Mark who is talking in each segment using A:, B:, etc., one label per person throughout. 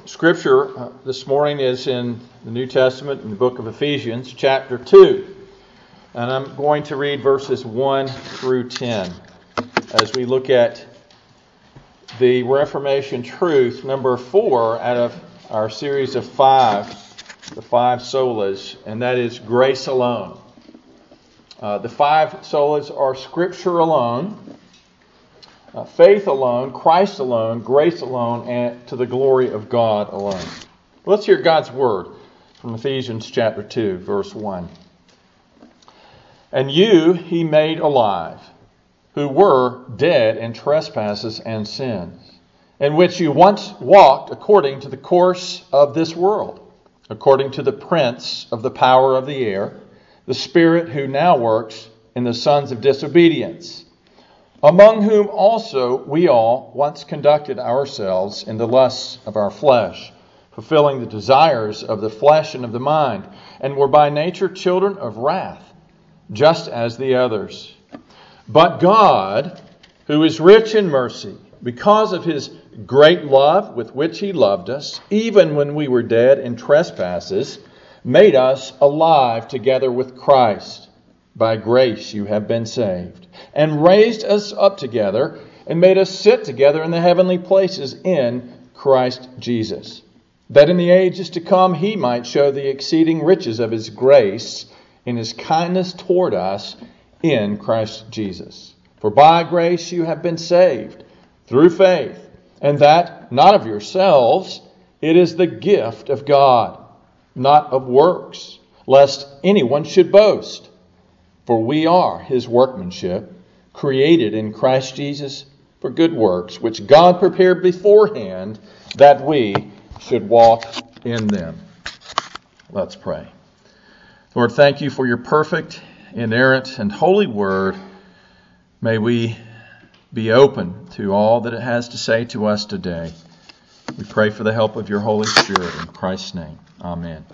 A: Scripture this morning is in the New Testament, in the book of Ephesians, chapter 2. And I'm going to read verses 1 through 10 as we look at the Reformation truth, number 4 out of our series of 5, the 5 solas, and that is grace alone. The 5 solas are Scripture alone, faith alone, Christ alone, grace alone, and to the glory of God alone. Let's hear God's word from Ephesians chapter 2, verse 1. And you he made alive, who were dead in trespasses and sins, in which you once walked according to the course of this world, according to the prince of the power of the air, the spirit who now works in the sons of disobedience, among whom also we all once conducted ourselves in the lusts of our flesh, fulfilling the desires of the flesh and of the mind, and were by nature children of wrath, just as the others. But God, who is rich in mercy, because of His great love with which He loved us, even when we were dead in trespasses, made us alive together with Christ. By grace you have been saved, and raised us up together, and made us sit together in the heavenly places in Christ Jesus, that in the ages to come He might show the exceeding riches of His grace in His kindness toward us in Christ Jesus. For by grace you have been saved, through faith, and that not of yourselves, it is the gift of God, not of works, lest anyone should boast. For we are His workmanship, created in Christ Jesus for good works, which God prepared beforehand that we should walk in them. Let's pray. Lord, thank you for your perfect, inerrant, and holy word. May we be open to all that it has to say to us today. We pray for the help of your Holy Spirit in Christ's name. Amen.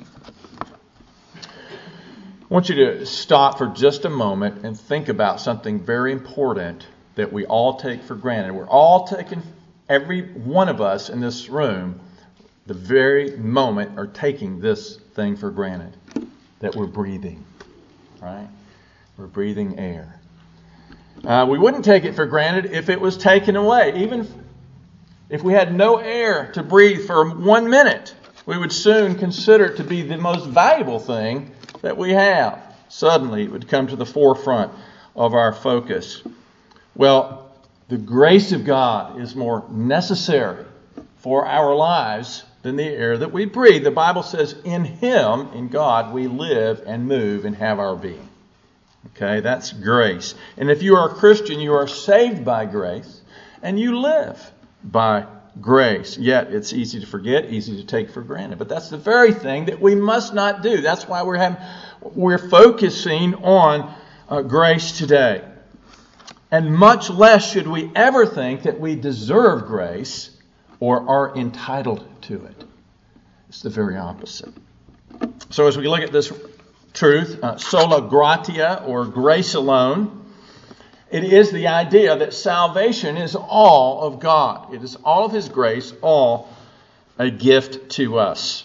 A: I want you to stop for just a moment and think about something very important that we all take for granted. We're all taking, every one of us in this room, the very moment are taking this thing for granted, that we're breathing, right? We're breathing air. We wouldn't take it for granted if it was taken away. Even if we had no air to breathe for 1 minute, we would soon consider it to be the most valuable thing that we have. Suddenly it would come to the forefront of our focus. Well, the grace of God is more necessary for our lives than the air that we breathe. The Bible says in Him, in God, we live and move and have our being. Okay, that's grace. And if you are a Christian, you are saved by grace and you live by grace. Yet it's easy to forget, easy to take for granted. But that's the very thing that we must not do. That's why we're focusing on grace today. And much less should we ever think that we deserve grace or are entitled to it. It's the very opposite. So as we look at this truth, sola gratia, or grace alone, it is the idea that salvation is all of God. It is all of His grace, all a gift to us.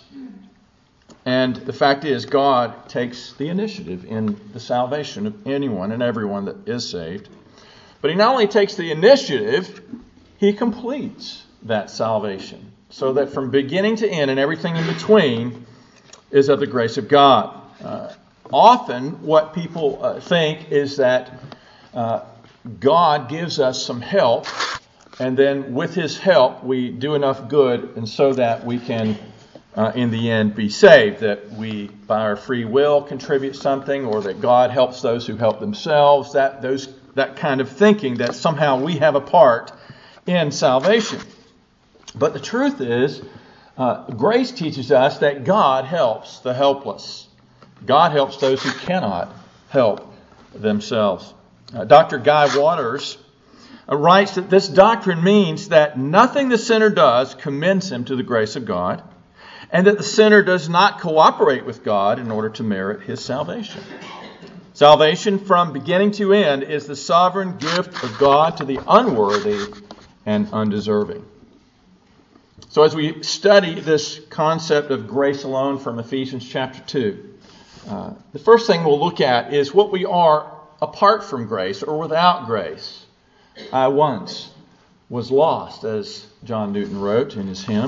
A: And the fact is, God takes the initiative in the salvation of anyone and everyone that is saved. But He not only takes the initiative, He completes that salvation. So that from beginning to end and everything in between is of the grace of God. Often what people think is that God gives us some help, and then with His help we do enough good, and so that we can, in the end, be saved. That we, by our free will, contribute something, or that God helps those who help themselves. That kind of thinking that somehow we have a part in salvation. But the truth is, grace teaches us that God helps the helpless. God helps those who cannot help themselves. Dr. Guy Waters writes that this doctrine means that nothing the sinner does commends him to the grace of God, and that the sinner does not cooperate with God in order to merit his salvation. Salvation from beginning to end is the sovereign gift of God to the unworthy and undeserving. So as we study this concept of grace alone from Ephesians chapter 2, the first thing we'll look at is what we are apart from grace or without grace. I once was lost, as John Newton wrote in his hymn.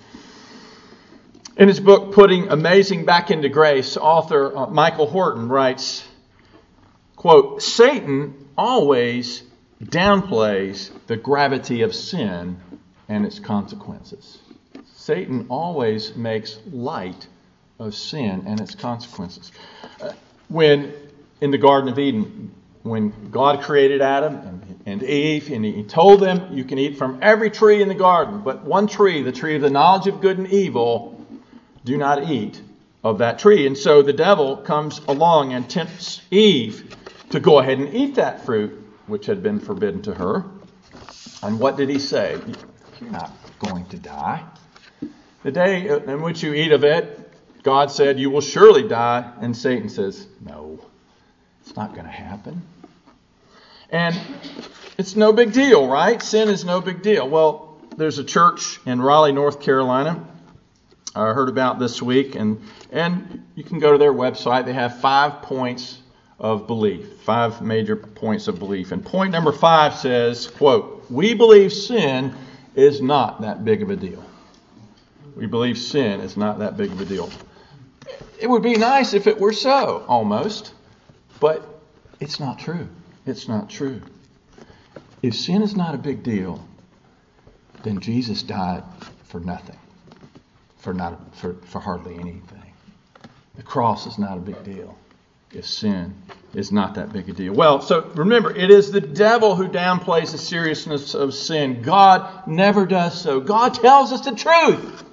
A: In his book, Putting Amazing Back into Grace, author Michael Horton writes, quote, Satan always downplays the gravity of sin and its consequences. Satan always makes light of sin and its consequences. When in the Garden of Eden, when God created Adam and Eve, and He told them, you can eat from every tree in the garden, but one tree, the tree of the knowledge of good and evil, do not eat of that tree. And so the devil comes along and tempts Eve to go ahead and eat that fruit, which had been forbidden to her. And what did he say? You're not going to die. The day in which you eat of it, God said, you will surely die. And Satan says, no, it's not going to happen. And it's no big deal, right? Sin is no big deal. Well, there's a church in Raleigh, North Carolina, I heard about this week, and you can go to their website. They have 5 points of belief, 5 major points of belief. And point number 5 says, quote, we believe sin is not that big of a deal. We believe sin is not that big of a deal. It would be nice if it were so, almost, but it's not true. It's not true. If sin is not a big deal, then Jesus died for nothing. For hardly anything. The cross is not a big deal if sin is not that big a deal. Well, so remember, it is the devil who downplays the seriousness of sin. God never does so. God tells us the truth,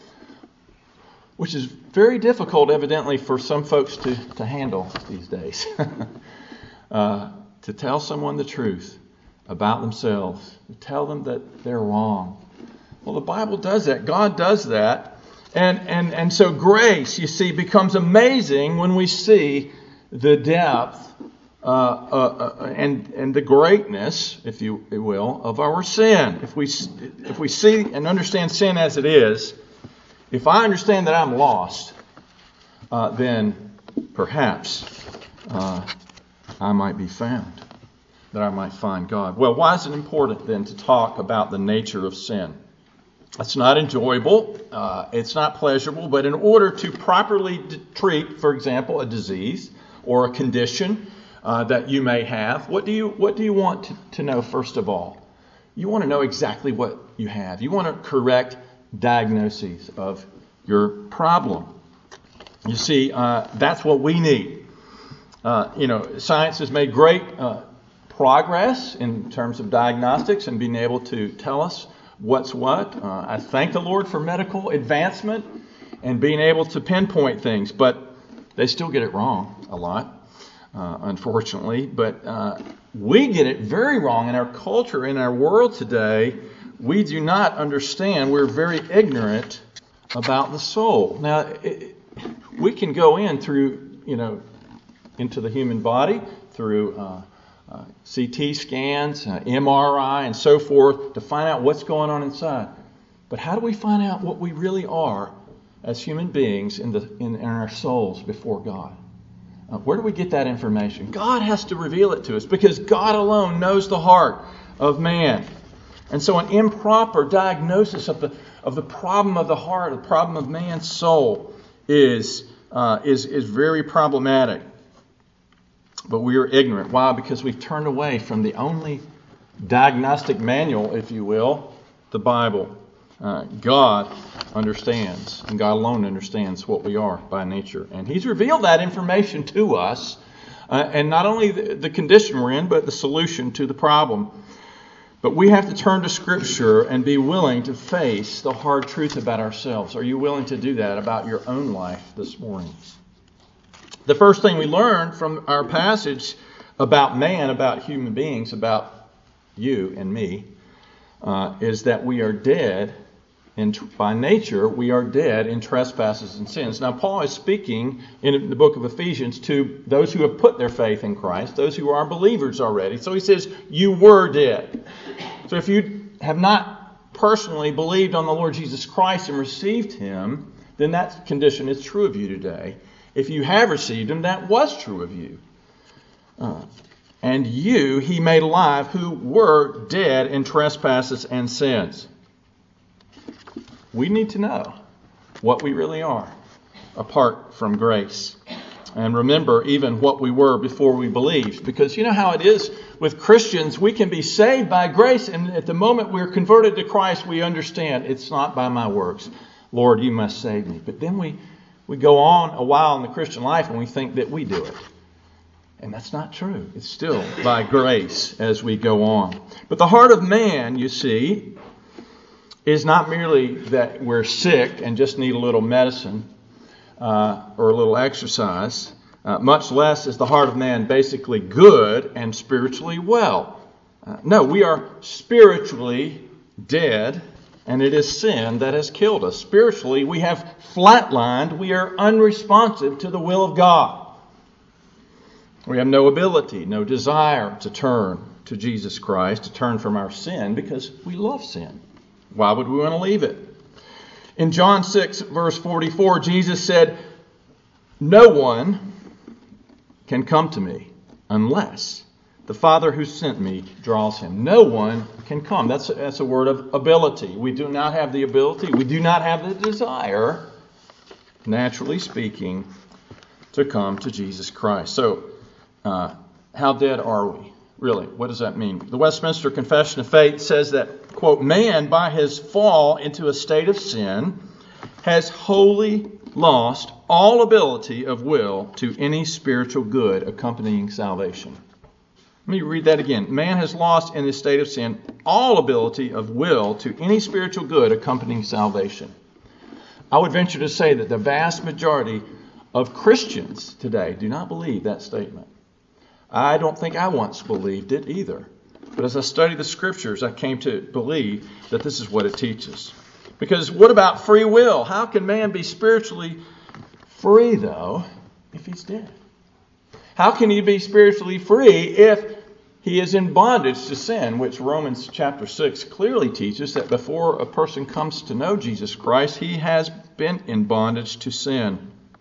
A: which is very difficult, evidently, for some folks to handle these days. To tell someone the truth about themselves, to tell them that they're wrong. Well, the Bible does that. God does that. And so grace, you see, becomes amazing when we see the depth and the greatness, if you will, of our sin. If we see and understand sin as it is, if I understand that I'm lost, then perhaps I might be found, that I might find God. Well, why is it important then to talk about the nature of sin? It's not enjoyable, it's not pleasurable, but in order to properly treat, for example, a disease or a condition that you may have, what do you want to know first of all? You want to know exactly what you have. You want a correct diagnosis of your problem. You see, that's what we need. Science has made great progress in terms of diagnostics and being able to tell us what's what. I thank the Lord for medical advancement and being able to pinpoint things, but they still get it wrong a lot, unfortunately. But we get it very wrong in our culture, in our world today. We do not understand. We're very ignorant about the soul. Now, we can go in through, into the human body through CT scans, MRI, and so forth to find out what's going on inside. But how do we find out what we really are as human beings in our souls before God? Where do we get that information? God has to reveal it to us because God alone knows the heart of man. And so an improper diagnosis of the problem of the heart, the problem of man's soul is very problematic. But we are ignorant. Why? Because we've turned away from the only diagnostic manual, if you will, the Bible. God understands, and God alone understands what we are by nature. And He's revealed that information to us, and not only the condition we're in, but the solution to the problem. But we have to turn to Scripture and be willing to face the hard truth about ourselves. Are you willing to do that about your own life this morning? The first thing we learn from our passage about man, about human beings, about you and me, is that we are dead. By nature, we are dead in trespasses and sins. Now, Paul is speaking in the book of Ephesians to those who have put their faith in Christ, those who are believers already. So he says, you were dead. So if you have not personally believed on the Lord Jesus Christ and received Him, then that condition is true of you today. If you have received Him, that was true of you. And you He made alive who were dead in trespasses and sins. We need to know what we really are apart from grace. And remember even what we were before we believed. Because you know how it is with Christians. We can be saved by grace, and at the moment we're converted to Christ, we understand it's not by my works. Lord, you must save me. But then we go on a while in the Christian life and we think that we do it. And that's not true. It's still by grace as we go on. But the heart of man, you see, is not merely that we're sick and just need a little medicine or a little exercise. Much less is the heart of man basically good and spiritually well. No, we are spiritually dead, and it is sin that has killed us. Spiritually, we have flatlined. We are unresponsive to the will of God. We have no ability, no desire to turn to Jesus Christ, to turn from our sin, because we love sin. Why would we want to leave it? In John 6, verse 44, Jesus said, "No one can come to me unless the Father who sent me draws him." No one can come. That's a word of ability. We do not have the ability. We do not have the desire, naturally speaking, to come to Jesus Christ. So, how dead are we? Really, what does that mean? The Westminster Confession of Faith says that, quote, "Man, by his fall into a state of sin, has wholly lost all ability of will to any spiritual good accompanying salvation." Let me read that again. Man has lost in this state of sin all ability of will to any spiritual good accompanying salvation. I would venture to say that the vast majority of Christians today do not believe that statement. I don't think I once believed it either. But as I studied the Scriptures, I came to believe that this is what it teaches. Because what about free will? How can man be spiritually free, though, if he's dead? How can he be spiritually free if he is in bondage to sin, which Romans chapter 6 clearly teaches that before a person comes to know Jesus Christ, he has been in bondage to sin.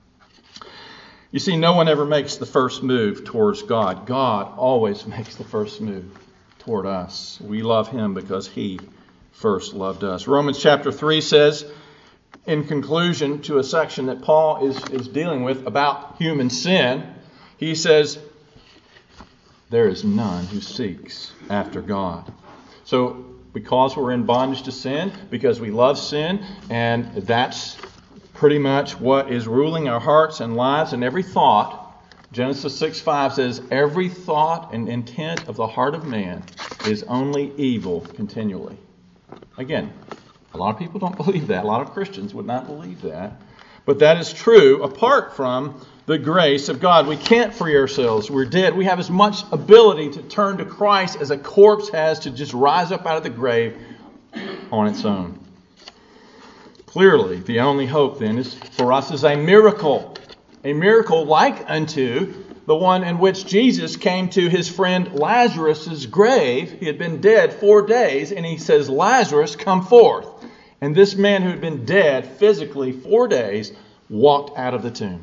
A: You see, no one ever makes the first move towards God. God always makes the first move toward us. We love Him because He first loved us. Romans chapter 3 says, in conclusion to a section that Paul is dealing with about human sin, he says, "There is none who seeks after God." So, because we're in bondage to sin, because we love sin, and that's pretty much what is ruling our hearts and lives and every thought. Genesis 6:5 says, "Every thought and intent of the heart of man is only evil continually." Again, a lot of people don't believe that. A lot of Christians would not believe that. But that is true apart from the grace of God. We can't free ourselves. We're dead. We have as much ability to turn to Christ as a corpse has to just rise up out of the grave on its own. Clearly, the only hope then is for us is a miracle like unto the one in which Jesus came to his friend Lazarus' grave. He had been dead 4 days, and he says, "Lazarus, come forth." And this man who had been dead physically 4 days walked out of the tomb.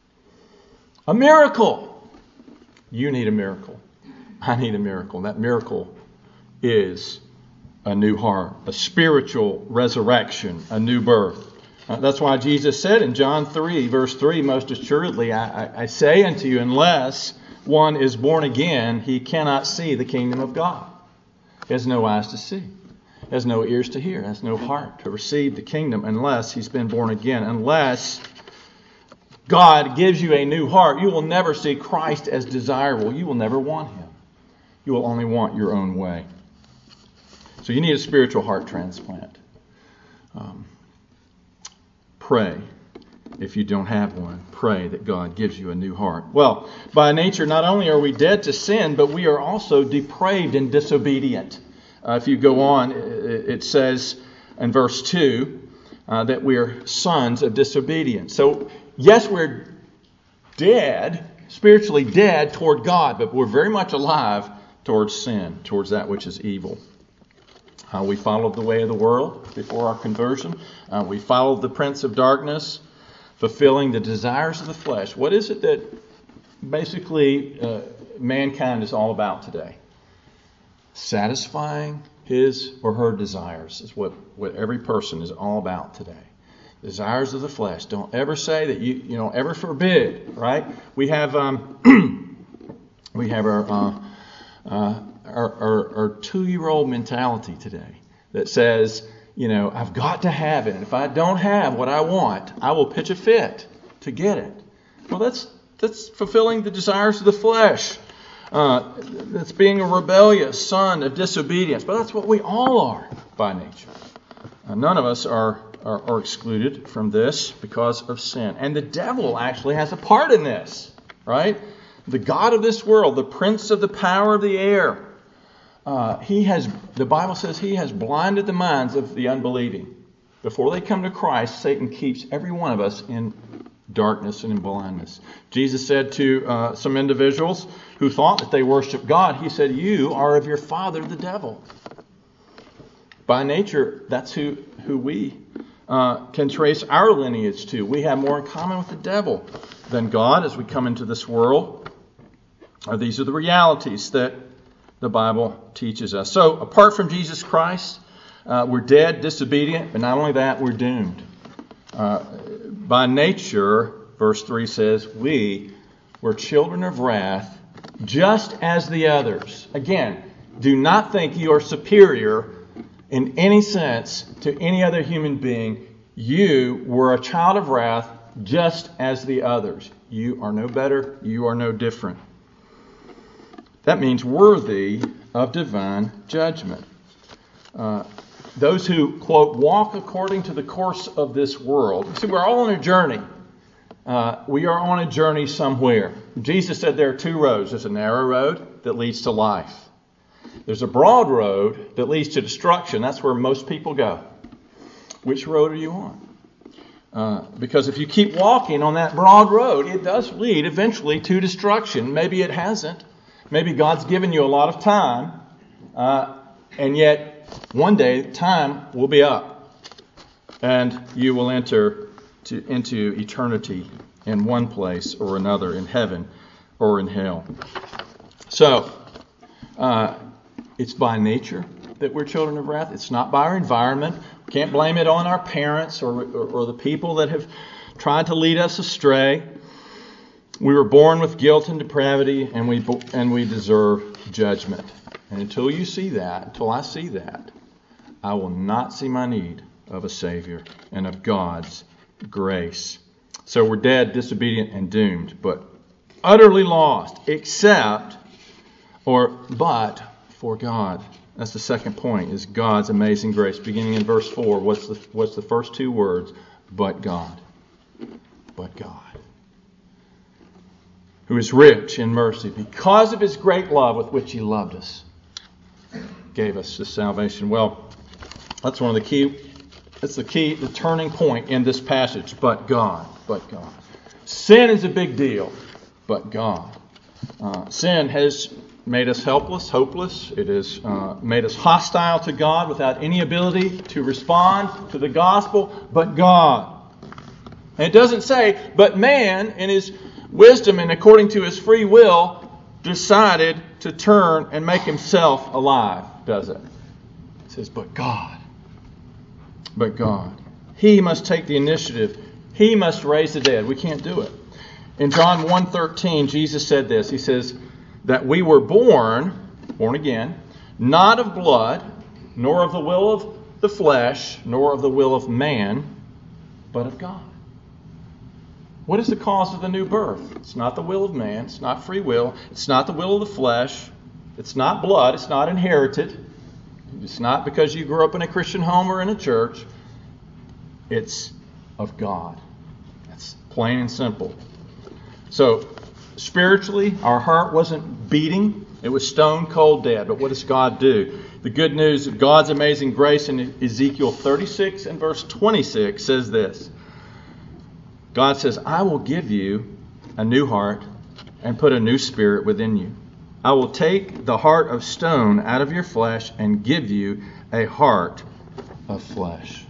A: A miracle. You need a miracle. I need a miracle. That miracle is a new heart, a spiritual resurrection, a new birth. That's why Jesus said in John 3, verse 3, "Most assuredly, I say unto you, unless one is born again, he cannot see the kingdom of God." He has no eyes to see, has no ears to hear, has no heart to receive the kingdom unless he's been born again. Unless God gives you a new heart, you will never see Christ as desirable. You will never want Him. You will only want your own way. So you need a spiritual heart transplant. Pray. If you don't have one, pray that God gives you a new heart. Well, by nature, not only are we dead to sin, but we are also depraved and disobedient. If you go on, it says in verse 2 that we are sons of disobedience. So, yes, we're dead, spiritually dead toward God, but we're very much alive towards sin, towards that which is evil. We followed the way of the world before our conversion. We followed the prince of darkness, fulfilling the desires of the flesh. What is it that basically mankind is all about today? Satisfying his or her desires is what every person is all about today. Desires of the flesh. Don't ever say that you don't ever forbid, right? We have our 2-year-old mentality today that says, I've got to have it. And if I don't have what I want, I will pitch a fit to get it. Well, that's fulfilling the desires of the flesh. That's being a rebellious son of disobedience. But that's what we all are by nature. None of us are excluded from this because of sin. And the devil actually has a part in this, right? The god of this world, the prince of the power of the air. The Bible says he has blinded the minds of the unbelieving. Before they come to Christ, Satan keeps every one of us in darkness and in blindness. Jesus said to some individuals who thought that they worshiped God, he said, "You are of your father, the devil." By nature, that's who we can trace our lineage to. We have more in common with the devil than God as we come into this world. These are the realities that the Bible teaches us. So, apart from Jesus Christ, we're dead, disobedient, but not only that, we're doomed. By nature, verse 3 says, we were children of wrath, just as the others. Again, do not think you are superior in any sense to any other human being. You were a child of wrath, just as the others. You are no better, you are no different. That means worthy of divine judgment. Those who, quote, walk according to the course of this world. See, we're all on a journey. We are on a journey somewhere. Jesus said there are 2 roads. There's a narrow road that leads to life. There's a broad road that leads to destruction. That's where most people go. Which road are you on? Because if you keep walking on that broad road, it does lead eventually to destruction. Maybe it hasn't. Maybe God's given you a lot of time, and yet one day time will be up, and you will enter into eternity in one place or another, in heaven or in hell. So, it's by nature that we're children of wrath. It's not by our environment. We can't blame it on our parents or the people that have tried to lead us astray. We were born with guilt and depravity, and we deserve judgment. And until I see that, I will not see my need of a Savior and of God's grace. So we're dead, disobedient, and doomed, but utterly lost, but for God. That's the second point, is God's amazing grace. Beginning in verse 4, what's the first 2 words? But God. But God. Who is rich in mercy, because of His great love with which He loved us, gave us this salvation. Well, that's the turning point in this passage. But God. Sin is a big deal, but God. Sin has made us helpless, hopeless. It has made us hostile to God without any ability to respond to the gospel, but God. And it doesn't say, but man in his wisdom and according to his free will decided to turn and make himself alive, does it? It says, but God. But God. He must take the initiative. He must raise the dead. We can't do it. In John 1:13, Jesus said this. He says that we were born again, not of blood, nor of the will of the flesh, nor of the will of man, but of God. What is the cause of the new birth? It's not the will of man. It's not free will. It's not the will of the flesh. It's not blood. It's not inherited. It's not because you grew up in a Christian home or in a church. It's of God. That's plain and simple. So, spiritually, our heart wasn't beating. It was stone cold dead. But what does God do? The good news of God's amazing grace in Ezekiel 36 and verse 26 says this. God says, I will give you a new heart and put a new spirit within you. I will take the heart of stone out of your flesh and give you a heart of flesh.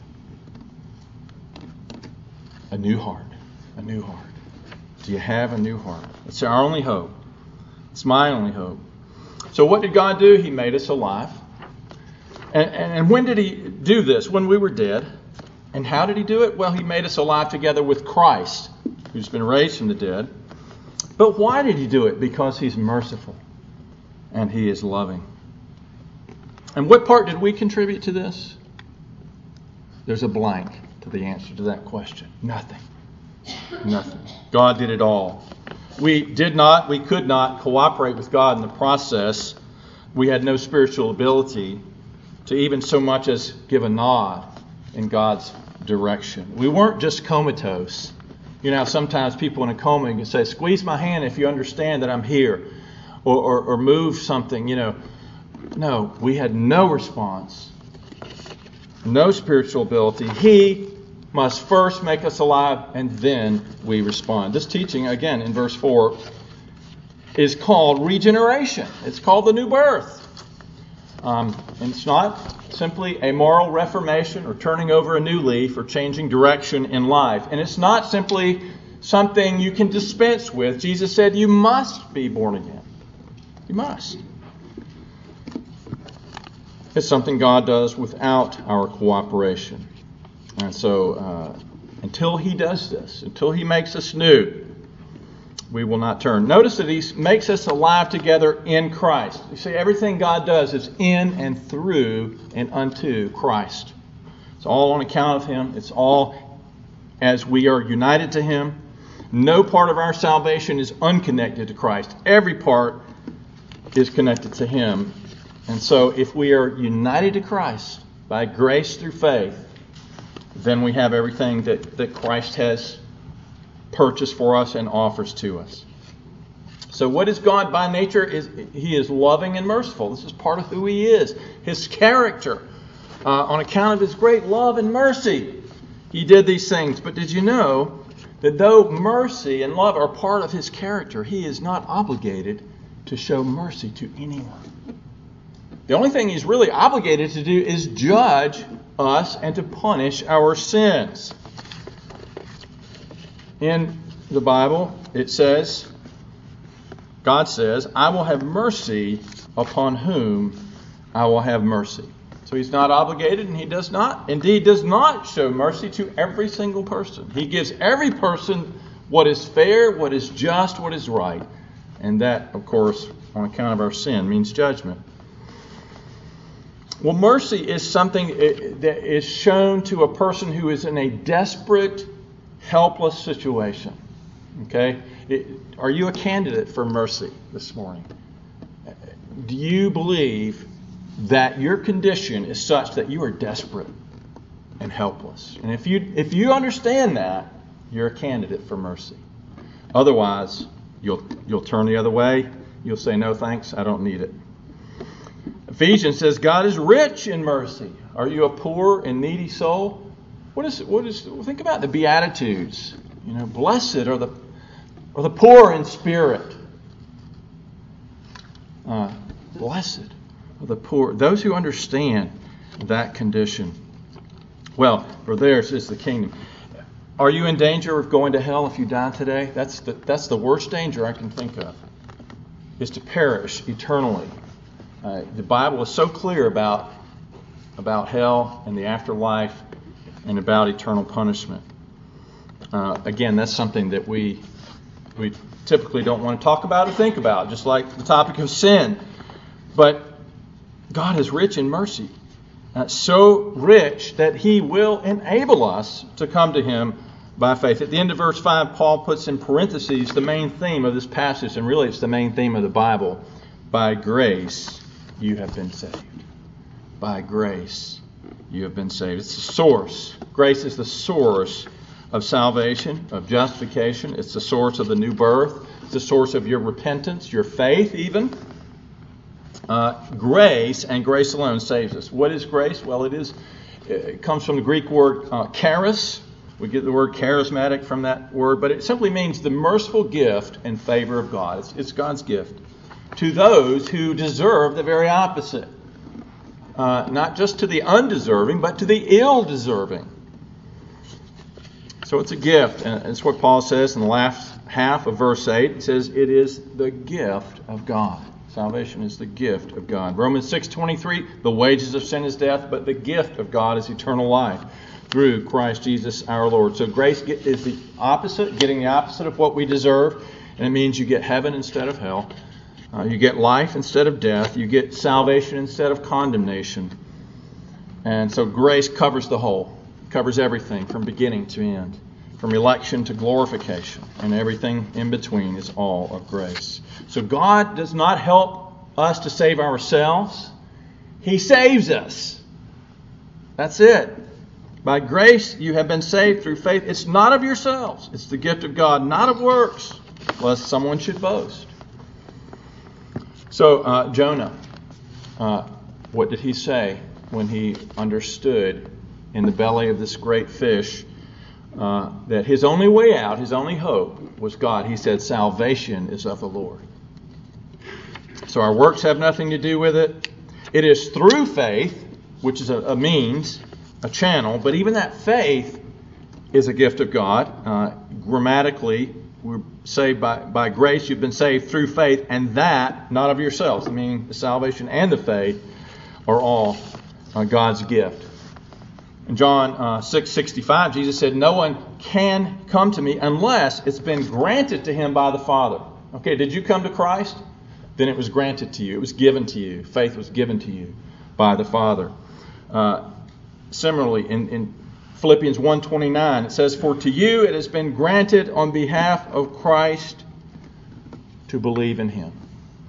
A: A new heart. A new heart. Do you have a new heart? It's our only hope. It's my only hope. So what did God do? He made us alive. And when did He do this? When we were dead. And how did He do it? Well, He made us alive together with Christ, who's been raised from the dead. But why did He do it? Because He's merciful and He is loving. And what part did we contribute to this? There's a blank to the answer to that question. Nothing. Nothing. God did it all. We could not cooperate with God in the process. We had no spiritual ability to even so much as give a nod in God's direction. We weren't just comatose. You know, sometimes people in a coma can say, squeeze my hand if you understand that I'm here. Or move something, you know. No, we had no response. No spiritual ability. He must first make us alive and then we respond. This teaching, again, in verse 4, is called regeneration. It's called the new birth. And it's not simply a moral reformation or turning over a new leaf or changing direction in life. And it's not simply something you can dispense with. Jesus said you must be born again. You must. It's something God does without our cooperation. And so until He does this, until He makes us new, we will not turn. Notice that He makes us alive together in Christ. You see, everything God does is in and through and unto Christ. It's all on account of Him. It's all as we are united to Him. No part of our salvation is unconnected to Christ. Every part is connected to Him. And so if we are united to Christ by grace through faith, then we have everything that Christ has purchased for us and offers to us. So what is God by nature? He is loving and merciful. This is part of who He is. His character, on account of His great love and mercy, He did these things. But did you know that though mercy and love are part of His character, He is not obligated to show mercy to anyone. The only thing He's really obligated to do is judge us and to punish our sins. In the Bible, it says, God says, I will have mercy upon whom I will have mercy. So He's not obligated, and He does not show mercy to every single person. He gives every person what is fair, what is just, what is right. And that, of course, on account of our sin, means judgment. Well, mercy is something that is shown to a person who is in a desperate, helpless situation. Okay? Are you a candidate for mercy this morning? Do you believe that your condition is such that you are desperate and helpless? And if you understand that, you're a candidate for mercy. Otherwise, you'll turn the other way. You'll say, no thanks, I don't need it. Ephesians says God is rich in mercy. Are you a poor and needy soul? Think about the Beatitudes. You know, blessed are the poor in spirit. Blessed are the poor, those who understand that condition. Well, for theirs is the kingdom. Are you in danger of going to hell if you die today? That's the worst danger I can think of, is to perish eternally. The Bible is so clear about hell and the afterlife and about eternal punishment. Again, that's something that we typically don't want to talk about or think about, just like the topic of sin. But God is rich in mercy, so rich that He will enable us to come to Him by faith. At the end of verse 5, Paul puts in parentheses the main theme of this passage, and really it's the main theme of the Bible. By grace you have been saved. By grace you have been saved. It's the source. Grace is the source of salvation, of justification. It's the source of the new birth. It's the source of your repentance, your faith even. Grace and grace alone saves us. What is grace? Well, it comes from the Greek word charis. We get the word charismatic from that word, but it simply means the merciful gift and favor of God. It's God's gift to those who deserve the very opposite. not just to the undeserving, but to the ill-deserving. So it's a gift, and it's what Paul says in the last half of verse 8. He says, it is the gift of God. Salvation is the gift of God. Romans 6:23, the wages of sin is death, but the gift of God is eternal life through Christ Jesus our Lord. So grace is the opposite, getting the opposite of what we deserve, and it means you get heaven instead of hell. You get life instead of death. You get salvation instead of condemnation. And so grace covers the whole. Covers everything from beginning to end, from election to glorification, and everything in between is all of grace. So God does not help us to save ourselves. He saves us. That's it. By grace you have been saved through faith. It's not of yourselves. It's the gift of God, not of works, lest someone should boast. So Jonah, what did he say when he understood in the belly of this great fish that his only way out, his only hope was God? He said, salvation is of the Lord. So our works have nothing to do with it. It is through faith, which is a means, a channel, but even that faith is a gift of God. Grammatically, we're saved by grace. You've been saved through faith, and that, not of yourselves. I mean, the salvation and the faith are all God's gift. In John 6:65, Jesus said, no one can come to me unless it's been granted to him by the Father. Okay, did you come to Christ? Then it was granted to you. It was given to you. Faith was given to you by the Father. Similarly, in Philippians 1:29, it says, for to you it has been granted on behalf of Christ to believe in him.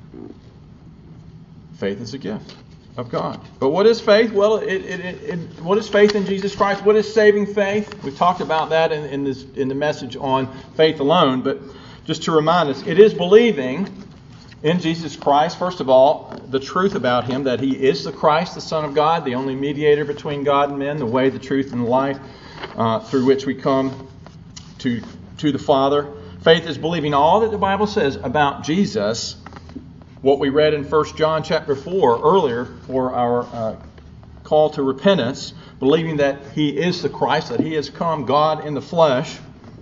A: Faith is a gift of God. But what is faith? Well, what is faith in Jesus Christ? What is saving faith? We talked about that in the message on faith alone. But just to remind us, it is believing in Jesus Christ, first of all, the truth about him, that he is the Christ, the Son of God, the only mediator between God and men, the way, the truth, and the life through which we come to the Father. Faith is believing all that the Bible says about Jesus. What we read in 1 John chapter 4 earlier for our call to repentance, believing that he is the Christ, that he has come, God in the flesh.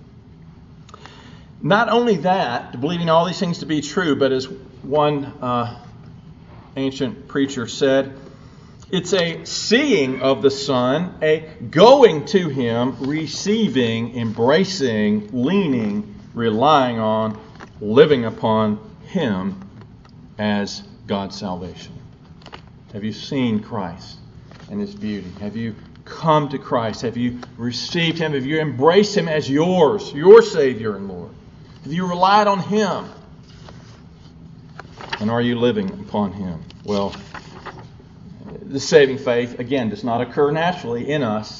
A: Not only that, believing all these things to be true, but as one ancient preacher said, it's a seeing of the Son, a going to him, receiving, embracing, leaning, relying on, living upon him as God's salvation. Have you seen Christ and his beauty? Have you come to Christ? Have you received him? Have you embraced him as yours, your Savior and Lord? Have you relied on him? And are you living upon him? Well, the saving faith, again, does not occur naturally in us.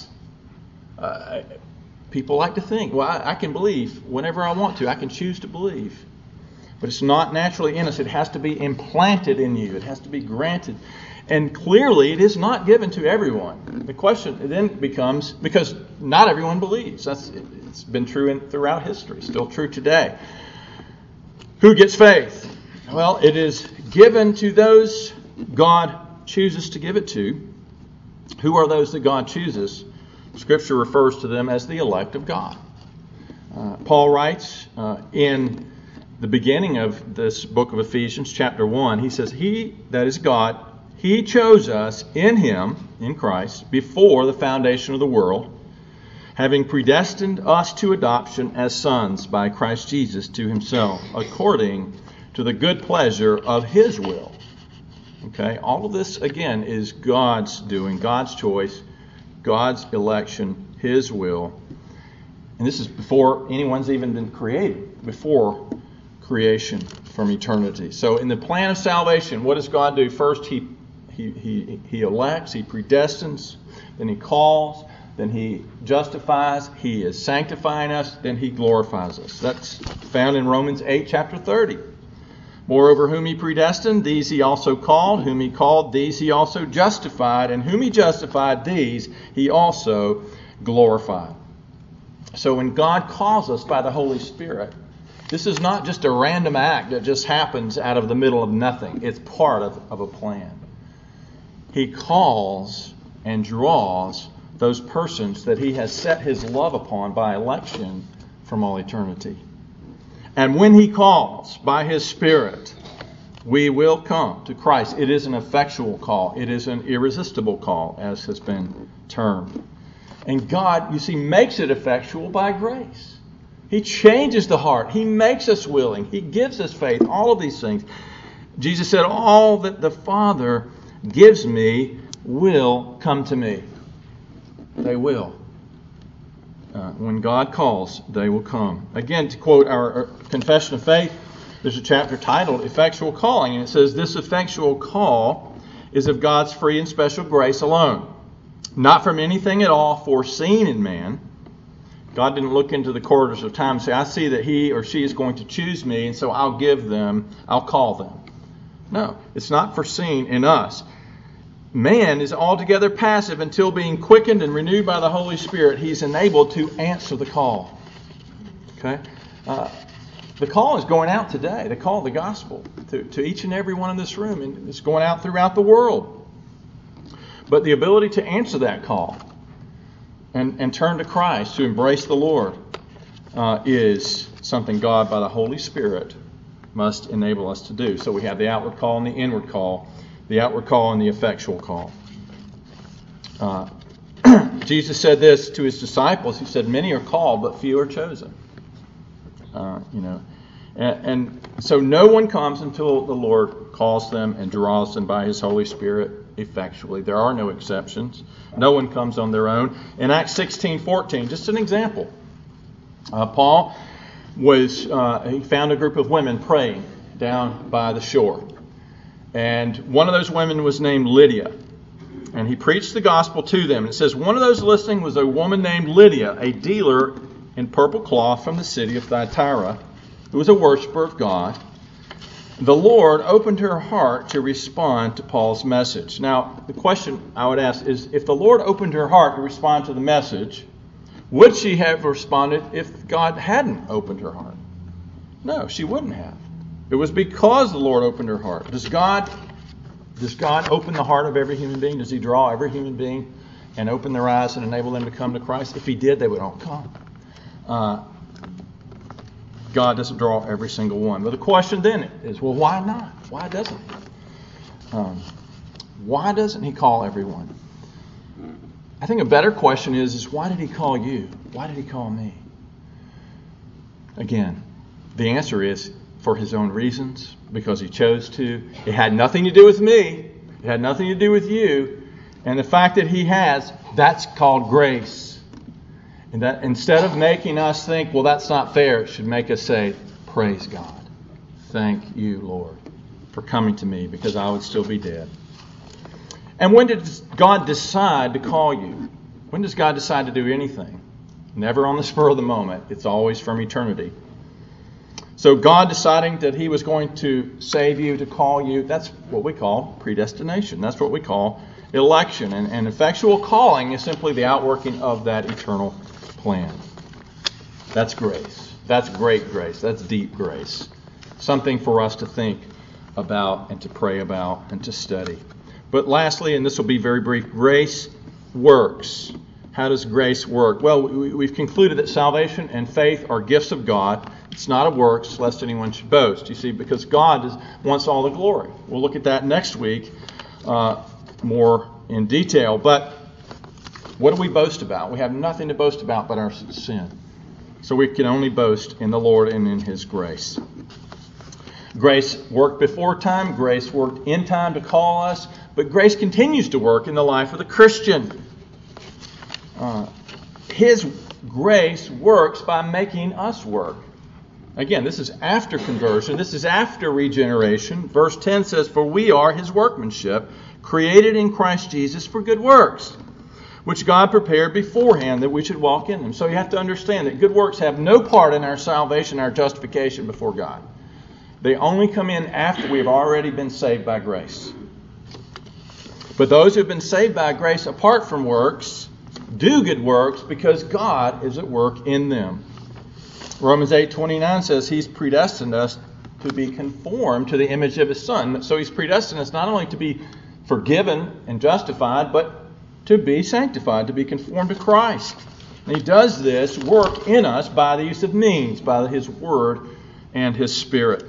A: People like to think, well, I can believe whenever I want to. I can choose to believe. But it's not naturally in us. It has to be implanted in you. It has to be granted. And clearly, it is not given to everyone. The question then becomes, because not everyone believes. It's been true throughout history, still true today. Who gets faith? Well, it is given to those God chooses to give it to. Who are those that God chooses? Scripture refers to them as the elect of God. Paul writes in the beginning of this book of Ephesians, chapter 1, he says, he, that is God, he chose us in him, in Christ, before the foundation of the world, having predestined us to adoption as sons by Christ Jesus to himself, according to the good pleasure of his will. Okay, all of this, again, is God's doing, God's choice, God's election, his will. And this is before anyone's even been created, before creation from eternity. So in the plan of salvation, what does God do? First, he elects, he predestines, then he calls, then he justifies, he is sanctifying us, then he glorifies us. That's found in Romans 8, chapter 30. Moreover, whom he predestined, these he also called. Whom he called, these he also justified. And whom he justified, these he also glorified. So when God calls us by the Holy Spirit, this is not just a random act that just happens out of the middle of nothing. It's part of a plan. He calls and draws those persons that He has set His love upon by election from all eternity. And when He calls by His Spirit, we will come to Christ. It is an effectual call. It is an irresistible call, as has been termed. And God, you see, makes it effectual by grace. He changes the heart. He makes us willing. He gives us faith. All of these things. Jesus said, all that the Father gives me will come to me. They will. When God calls, they will come. Again, to quote our Confession of Faith, there's a chapter titled Effectual Calling, and it says, this effectual call is of God's free and special grace alone, not from anything at all foreseen in man. God didn't look into the corridors of time and say, I see that he or she is going to choose me, and so I'll call them. No, it's not foreseen in us. Man is altogether passive until being quickened and renewed by the Holy Spirit, he's enabled to answer the call. Okay? The call is going out today. The call of the gospel to each and every one in this room, and it's going out throughout the world. But the ability to answer that call and turn to Christ, to embrace the Lord, is something God, by the Holy Spirit, must enable us to do. So we have the outward call and the inward call, the outward call and the effectual call. Jesus said this to His disciples. He said, many are called, but few are chosen. And so no one comes until the Lord calls them and draws them by His Holy Spirit effectually. There are no exceptions. No one comes on their own. In Acts 16:14, just an example. Paul he found a group of women praying down by the shore. And one of those women was named Lydia. And he preached the gospel to them. And it says, one of those listening was a woman named Lydia, a dealer in purple cloth from the city of Thyatira, who was a worshiper of God. The Lord opened her heart to respond to Paul's message. Now, the question I would ask is, if the Lord opened her heart to respond to the message, would she have responded if God hadn't opened her heart? No, she wouldn't have. It was because the Lord opened her heart. Does God open the heart of every human being? Does He draw every human being and open their eyes and enable them to come to Christ? If He did, they would all come. God doesn't draw every single one. But the question then is, well, why not? Why doesn't He? Why doesn't He call everyone? I think a better question is why did He call you? Why did He call me? Again, the answer is for His own reasons, because He chose to. It had nothing to do with me. It had nothing to do with you. And the fact that He has, that's called grace. And that instead of making us think, well, that's not fair, it should make us say, praise God. Thank you, Lord, for coming to me, because I would still be dead. And when did God decide to call you? When does God decide to do anything? Never on the spur of the moment. It's always from eternity. So God deciding that He was going to save you, to call you, that's what we call predestination. That's what we call election. And effectual calling is simply the outworking of that eternal plan. That's grace. That's great grace. That's deep grace. Something for us to think about and to pray about and to study. But lastly, and this will be very brief, grace works. How does grace work? Well, we've concluded that salvation and faith are gifts of God. It's not of works, lest anyone should boast. You see, because God wants all the glory. We'll look at that next week more in detail. But what do we boast about? We have nothing to boast about but our sin. So we can only boast in the Lord and in His grace. Grace worked before time. Grace worked in time to call us. But grace continues to work in the life of the Christian. His grace works by making us work. Again, this is after conversion. This is after regeneration. Verse 10 says, for we are His workmanship, created in Christ Jesus for good works, which God prepared beforehand that we should walk in them. So you have to understand that good works have no part in our salvation, our justification before God. They only come in after we have already been saved by grace. But those who have been saved by grace apart from works do good works because God is at work in them. Romans 8:29 says He's predestined us to be conformed to the image of His Son. So He's predestined us not only to be forgiven and justified, but to be sanctified, to be conformed to Christ. And He does this work in us by the use of means, by His Word and His Spirit.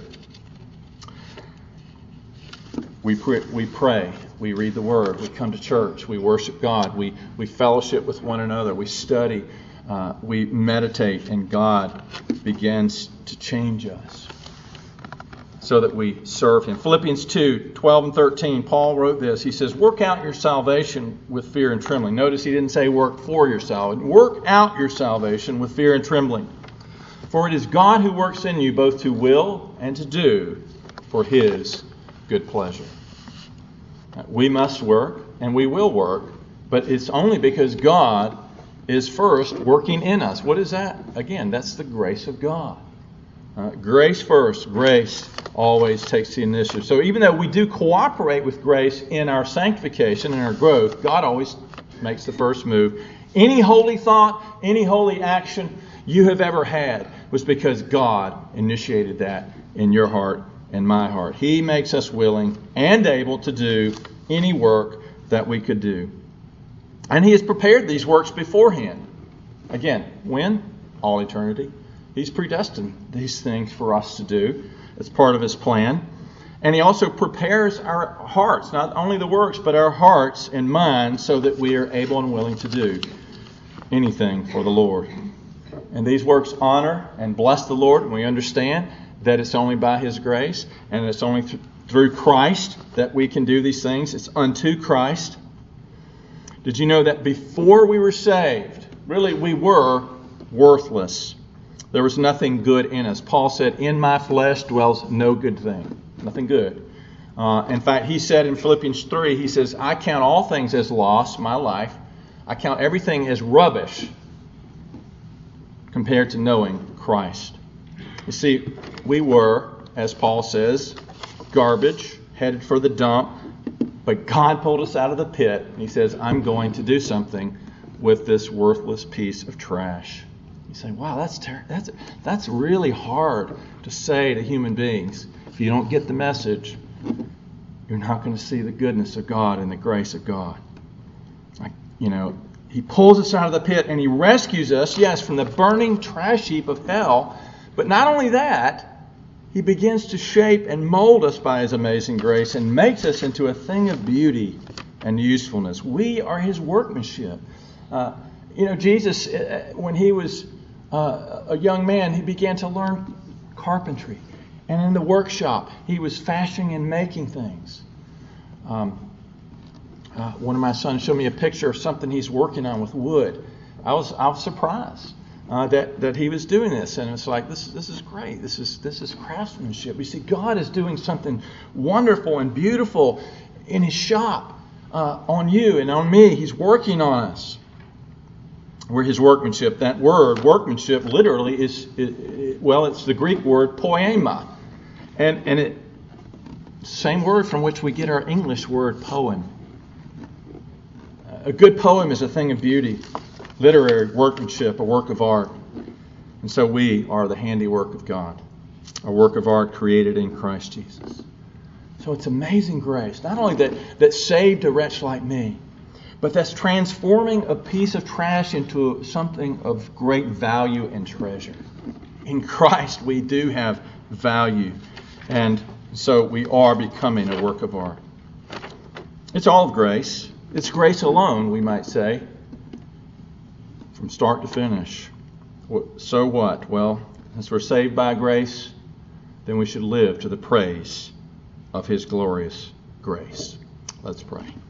A: We pray, we read the Word, we come to church, we worship God, we fellowship with one another, we study, we meditate, and God begins to change us so that we serve Him. Philippians 2:12 and 13, Paul wrote this. He says, work out your salvation with fear and trembling. Notice he didn't say work for your salvation. Work out your salvation with fear and trembling. For it is God who works in you both to will and to do for His good pleasure. We must work and we will work, but it's only because God is first working in us. What is that? Again, that's the grace of God. Grace first. Grace always takes the initiative. So even though we do cooperate with grace in our sanctification and our growth, God always makes the first move. Any holy thought, any holy action you have ever had was because God initiated that in your heart and my heart. He makes us willing and able to do any work that we could do. And He has prepared these works beforehand. Again, when? All eternity. He's predestined these things for us to do. It's part of His plan. And He also prepares our hearts, not only the works, but our hearts and minds, so that we are able and willing to do anything for the Lord. And these works honor and bless the Lord. And we understand that it's only by His grace, and it's only through Christ that we can do these things. It's unto Christ. Did you know that before we were saved, really we were worthless? There was nothing good in us. Paul said, in my flesh dwells no good thing. Nothing good. In fact, he said in Philippians 3, he says, I count all things as loss, my life. I count everything as rubbish compared to knowing Christ. You see, we were, as Paul says, garbage, headed for the dump. But God pulled us out of the pit. And He says, I'm going to do something with this worthless piece of trash. You say, wow, that's really hard to say to human beings. If you don't get the message, you're not going to see the goodness of God and the grace of God. He pulls us out of the pit and He rescues us, yes, from the burning trash heap of hell. But not only that, He begins to shape and mold us by His amazing grace and makes us into a thing of beauty and usefulness. We are His workmanship. Jesus, when He was a young man, He began to learn carpentry. And in the workshop, He was fashioning and making things. One of my sons showed me a picture of something he's working on with wood. I was surprised that he was doing this, and it's like this is great. This is craftsmanship. You see, God is doing something wonderful and beautiful in His shop on you and on me. He's working on us. We're His workmanship. That word workmanship literally it's the Greek word poema, and it same word from which we get our English word poem. A good poem is a thing of beauty, literary workmanship, a work of art. And so we are the handiwork of God, a work of art created in Christ Jesus. So it's amazing grace, not only that saved a wretch like me, but that's transforming a piece of trash into something of great value and treasure. In Christ we do have value, and so we are becoming a work of art. It's all of grace. It's grace alone, we might say, from start to finish. So what? Well, as we're saved by grace, then we should live to the praise of His glorious grace. Let's pray.